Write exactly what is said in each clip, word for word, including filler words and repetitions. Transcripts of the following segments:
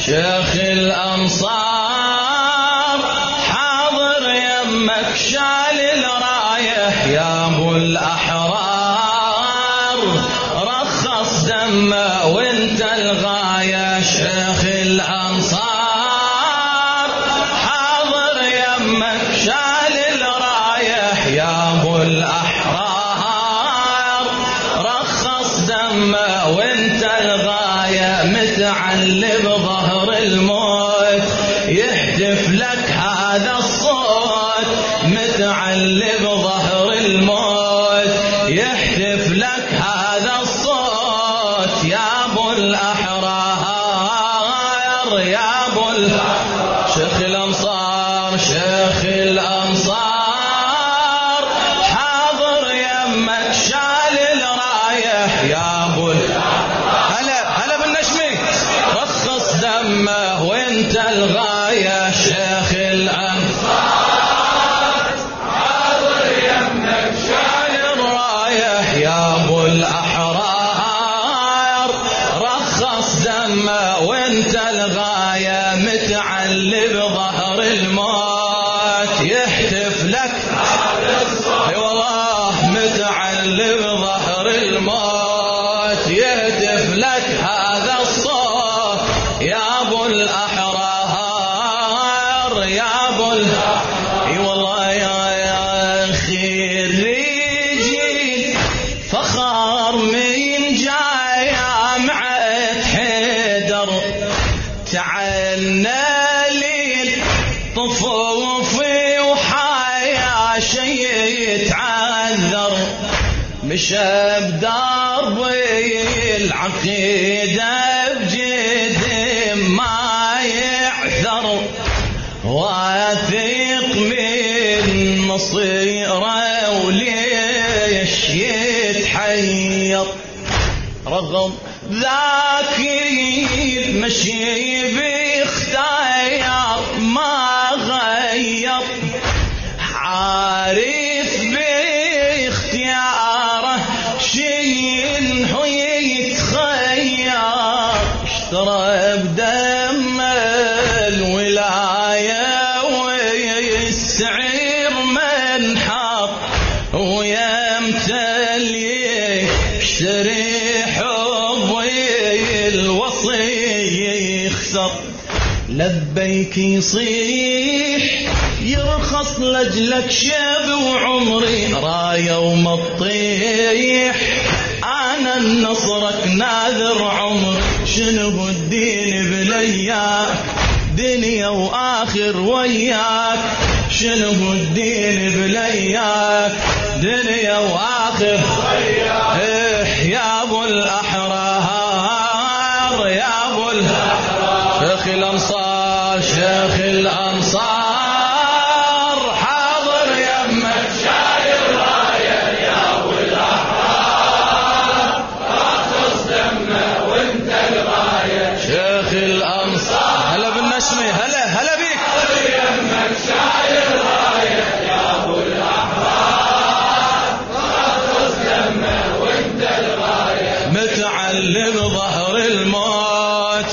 شيخ الأنصار حاضر يمك شال الراية يا أبو الأحرار رخص دمه وانت الغاية شيخ الأنصار حاضر يمك شال الراية يا أبو الأحرار رخص دمه وانت الغاية متعلب ظهر الموت يهتف لك هذا الصوت متعلب ظهر الموت يهتف لك هذا الصوت يا أبو الأحرار يا أبو شيخ الأنصار شيخ الأنصار حاضر يمك شال الراية يا أبو هلا هلا بالنشمي رخص دمه وانت الغاية شيخ الأنصار حاضر يمك شال الراية يا أبو الأحرار رخص دمه وانت الغاية متعلب ظهر الموت يهتف لك اي والله متعلب ظهر الموت يهتف لك هذا الصوت يا أبو الأحرار يا أبو اي والله يا أخي الرجال فخار من جاية معت حيدر تعالنا طفوفي وحيا شي يتعذر مشى بدربي العقيدة بجد ما يعثر واثق من مصيره وليش يتحير رغم ذاك مشي باختيار ما غير عارف باختياره شي هو يتخير اشترى بدم الولاية والسعير منحر ويمتلي اشتري حبي الوصي يخسر لبيك يصيح يرخص لجلك شاب وعمري راية ومطيح أنا النصرك ناذر عمر شنو الدين بلياك دنيا وآخر وياك شنو الدين بلياك دنيا وآخر وياك إيه يا أبو الأحرار يا أبو الأحرار شيخ الأنصار شيخ الأنصار حاضر يمك شايل راية يا أبو الأحرار راخص دمه وانت الغاية شيخ الأنصار هلا بالنشمي هلا هلا بيك حاضر يمك شايل راية يا أبو الأحرار راخص دمه وانت الغاية متعلم ظهر الموت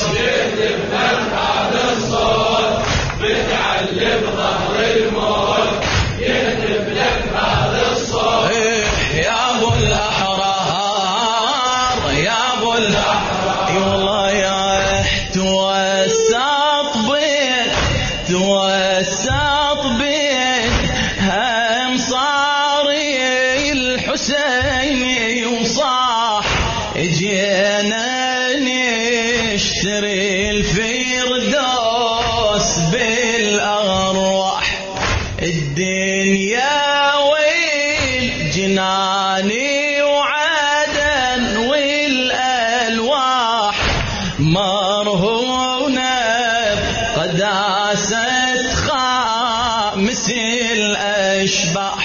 بتعلم ظهر الموت يهتف لك هذا الصوت إيه يا أبو الأحرار يا أبو الأحرار اي والله يا توسط بين توسط بين هم صاري الحسيني وصاح جينا نشتري الفردوس بالأرواح الدنيا والجناني وعدن والألواح مرهونة قداسة خامس الأشباح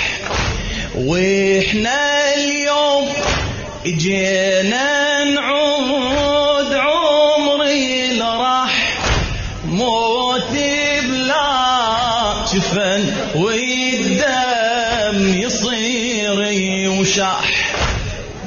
وإحنا اليوم جينا نعود عمري لراح موتي بلا جفن والدم يصير يوشح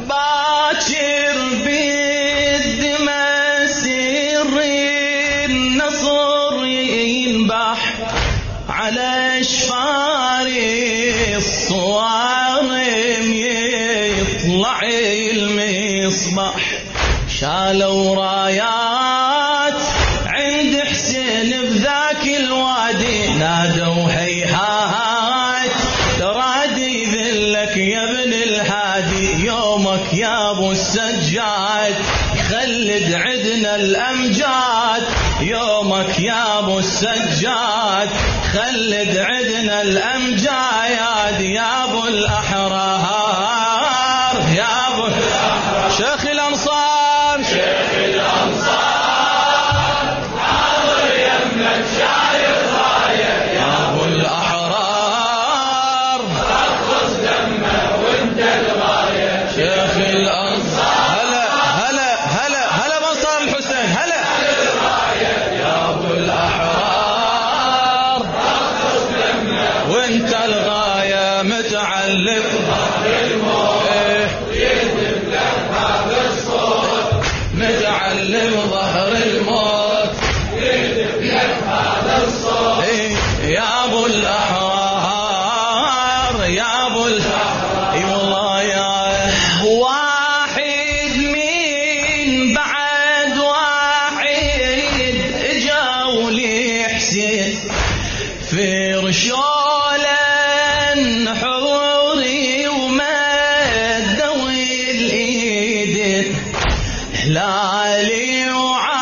باكر بالدمى سر نصر ينبح على شفاري الصوارم يطلع المصباح شالوا رايات عند حسين بذاك الوادي نادوا هيهات ترادي ذلك يا ابن الهادي يومك يا ابو السجاد خلد عدنا الامجاد يومك يا ابو السجاد خلد عدنا الامجاد يا ابو الاحرار يا ابو الاحرار شيخ الانصار شيخ الانصار حاضر يمك شايل رايه يا ابو الاحرار رخص دمه وانت الغايه شيخ الانصار هلا هلا هلا هلا بانصار الحسين هلا يا ابو الاحرار رخص دمه وانت الغايه متعلق متعلم ظهر الموت يهدف لك هذا الصوت يا ابو الاحرار يا ابو الاحرار اي والله يا واحد من بعد واحد اجا ولي حسين في رشوله حوري ومدوا الايدين هلالي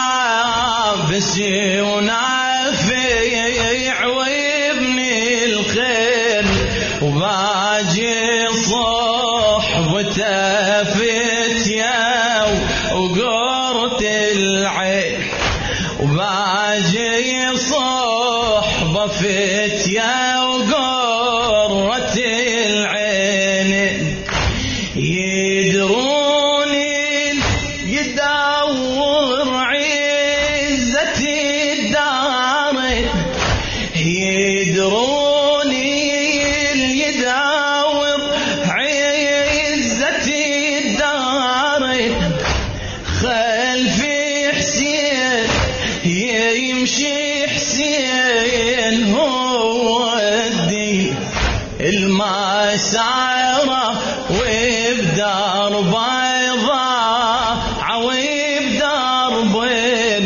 وعابسي ونافع وابن الخير وباجي صحبته فتيا وقرة العين وباجي صحبه فتيا وقرة العين يدرون يدور عزة الدار يدرون يدور عزة الدار خلفي حسين يمشي حسين هو الدين المسارة وبدار بيضاء عويب دربين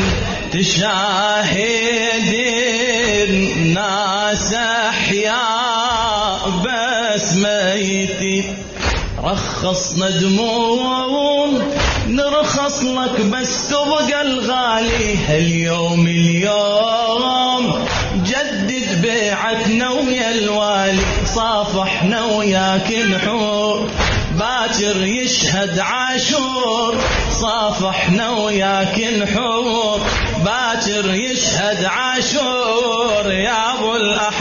تشاهد الناس احياء بس ميتين رخصنا دموم نرخص لك بس تبقى الغالي هاليوم اليوم جدد بيعتنا ويا الوالي صافحنا وياك نحور باكر يشهد عاشور صافحنا وياك نحور باكر يشهد عاشور يا ابو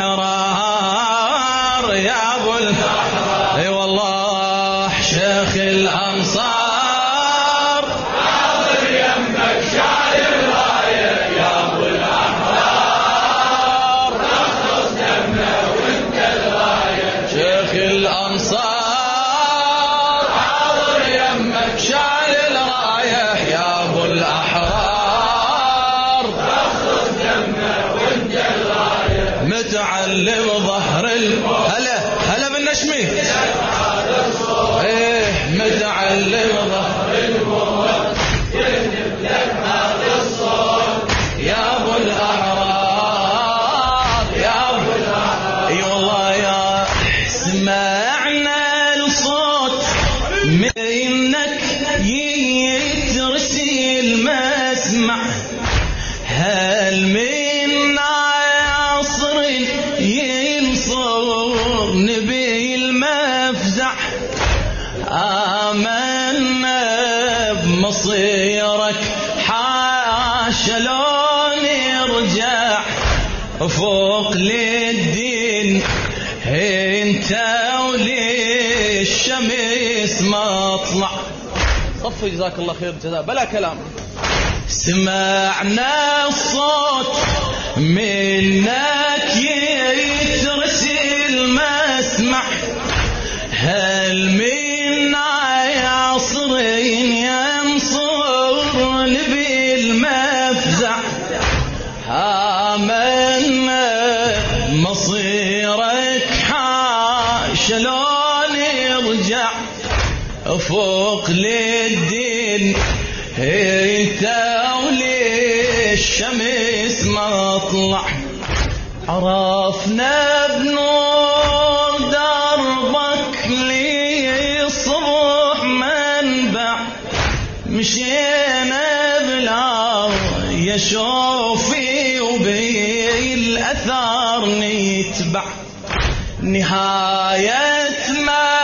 الاحرار يا ابو الاحرار اي والله شيخ الانصار حاضر يمك شايل رايه يا ابو الاحرار رخص دمه وانت الغايه شيخ الانصار حاضر يمك شايل رايه يا ابو الاحرار رخص دمه وانت الغايه متعلم ظهر ال هلا هلا بالنشمي ايه متعلم ظهر الموت يهدف لك هذا الصوت يا ابو الاحرار يا ابو الاحرار اي والله يا سمعنا الصوت منك يترسل مسمع هل من عصر ينصر نبي المفزع آمنا بمصيرك حاشا لو نرجع فوق للدين انت وللشمس مطلع صفي جزاك الله خير جزاء بلا كلام سمعنا الصوت منك يترسل مسمع هل من عصر ينصر بالمفزع آمنا مصيرك شلون يرجع فوق للدين انت وللشمس مطلع عرفنا بنور دربك للصبح منبع مشينا بلا يشوفي وبالأثار نتبع نهاية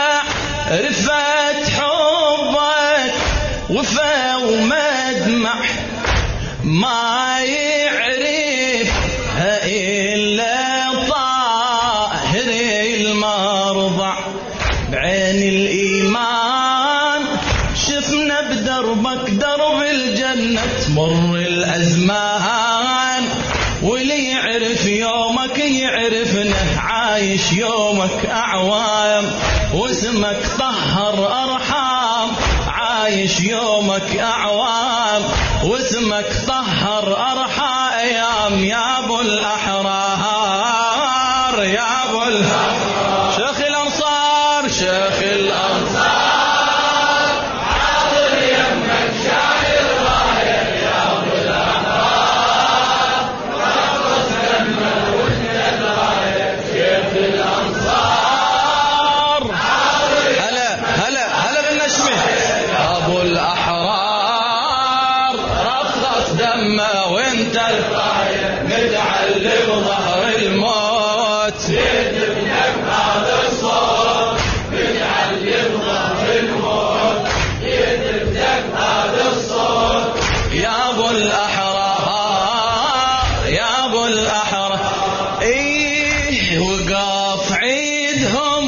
معرفة حبك وفا ومدمع ما يعرفها إلا طاهر المرضع بعين الإيمان شفنا بدربك درب الجنة تمر الأزمان واللي يعرف يومك يعرفنا عايش يومك أعوام واسمك طهر أرحام عايش يومك أعوام واسمك طهر أرحام يا أبو الأحرار يا أبو الأحرار شيخ الأنصار شيخ الأنصار حاضر يمك شاعر راية يا أبو الأحرار رقص دمه وانت الراية شيخ الأنصار هلا هلا هلا بالنشمة أبو الأحرار رخص دمه وانت الراية متعلم ظهر الموت يدبنك هذا الصوت متعلم ظهر الموت يدبنك هذا الصوت يا أبو الأحرار يا أبو الأحرار إيه وقاف عيدهم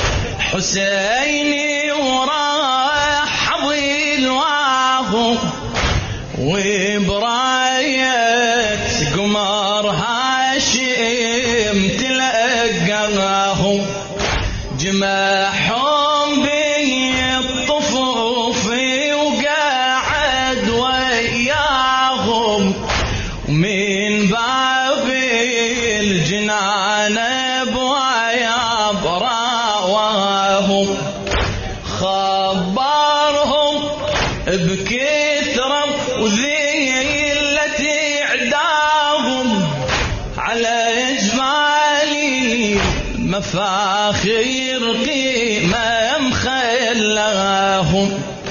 حسيني وراح حضيل واهو وبراية قمر هاشم تلقاهم جمعهم بالطفوف وقاعد وياهم ومن باب الجنان بوايا براواهم خبرهم بكثرة وذلة إعداهم على إجمالي مفاخير قيمة مخلاهم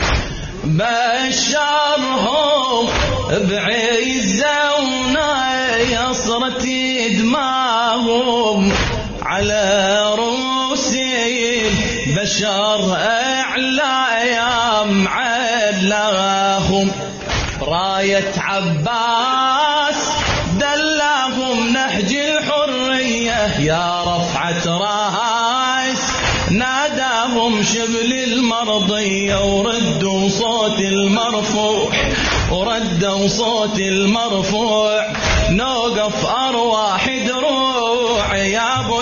بشرهم بعزة ونيصرة دماهم على رؤوس البشر أعلاهم علاهم راية عباس دلاهم نهج الحرية يا رفعة راس ناداهم شبل المرضية وردوا صوت المرفوع وردوا صوت المرفوع نوقف أرواح دروع يا أبو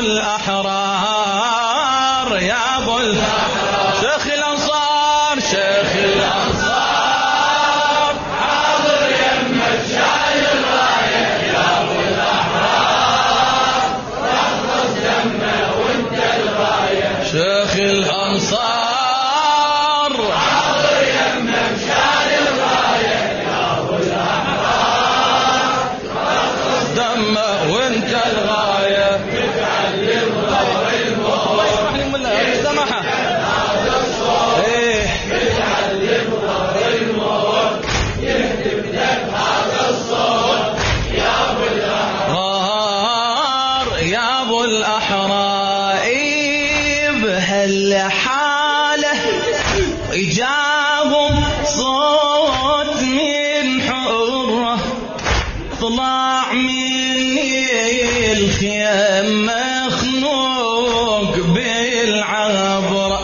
الأحرار يا أبو الأحرار شيخ الأنصار شيخ الأنصار حاضر يمك شاعر راية يا أبو الأحرار رخص دمه وانت الراية شيخ الأنصار حاضر يمك شاعر راية يا أبو الأحرار رخص دمه وانت الغاية متعلم ظهر الموت الله يسمح لي ولا سمحه ايه متعلم ظهر الموت يهدم لك هذا الصوت يا ابو الاحرار يا ابو الاحرار ايه بهالحاله اجاهم صوت من حره طلع مني الخيام مخنوق بالعبرة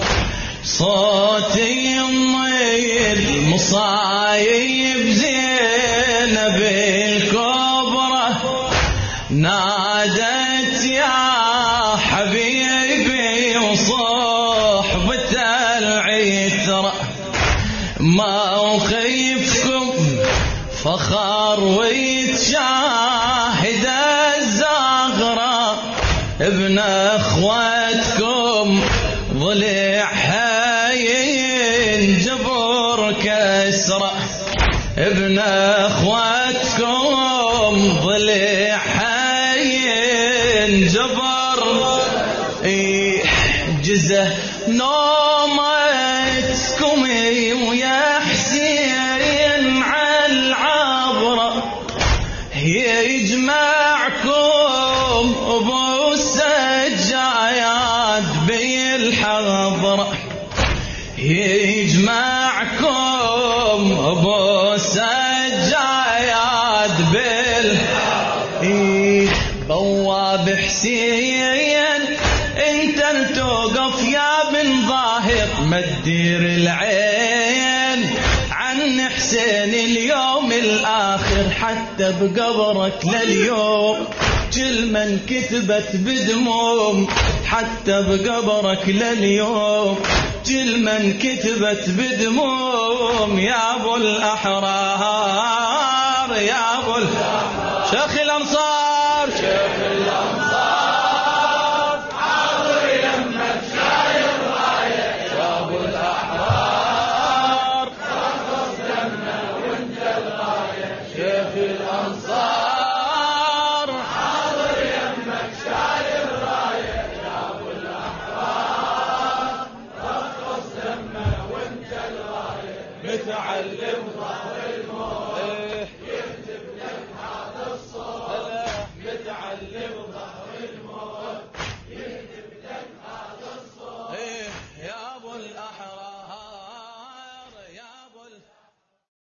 صوتي يميل مصايب زينب الكبرى نادت يا حبيبي وصحبة العترة موقفكم فخر ويتشاف نومتكم ويا حسين على العبرة يجمعكم ابو السجايات بالحضرة يجمعكم ابو السجايات بالحضرة بواب حسين انت توقف يا بن ظاهر ما تدير العين عن حسين اليوم الاخر حتى بقبرك لليوم كل من كتبت بدموم حتى بقبرك لليوم كل من كتبت بدموم يا ابو الاحرار يا ابو الاحرار شيخ الانصار شيخ الانصار حاضر يمك شايل رايه يا ابو الاحرار ترقص دمنا وانت الغايه شيخ الانصار